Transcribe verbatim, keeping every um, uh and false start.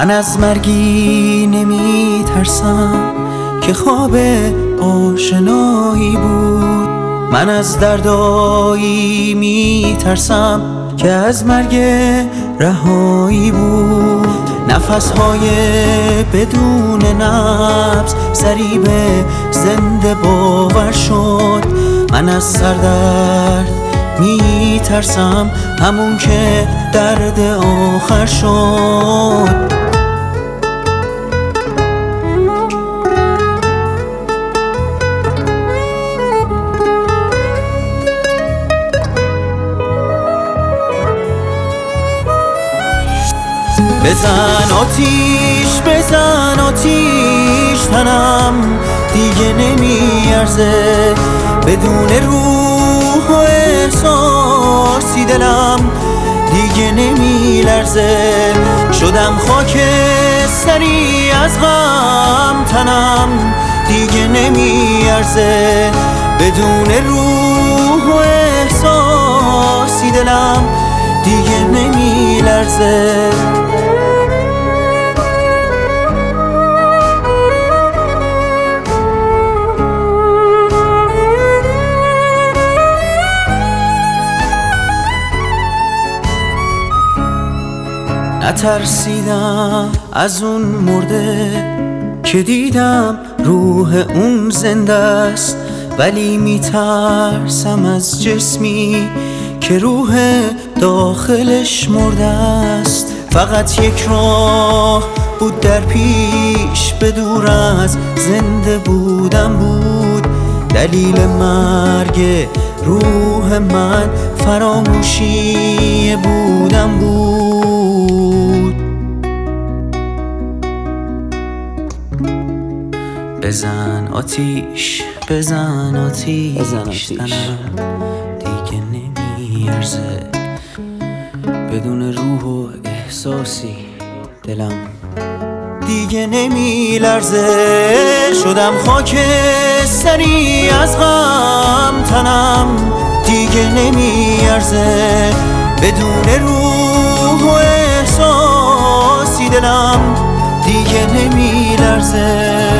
من از مرگی نمی ترسم که خواب آشنایی بود. من از دردایی می ترسم که از مرگ رهایی بود. نفسهای بدون نفس ضریب زنده باور شد. من از سردرد می ترسم همون که درد آخر شد. بزن آتیش بزن آتیش تنم دیگه نمیارزه. بدون روح و احساسی دلم دیگه نمیلرزه. شدم خاکستری از غم تنم دیگه نمیارزه. بدون روح و احساسی دلم دیگه نمیلرزه. نترسیدم از اون مرده که دیدم روح اون زنده است، ولی میترسم از جسمی که روح داخلش مرده است. فقط یک راه بود در پیش، به دور از زنده بودم بود. دلیل مرگ روح من فراموشی بودم بود. بزن آتیش بزن آتیش, بزن آتیش. تنم دیگه نمیارزه. بدون روح و احساسی دلم دیگه نمیلرزه. شدم خاکستری از غم تنم دیگه نمیارزه. بدون روح و احساسی دلم دیگه نمیلرزه.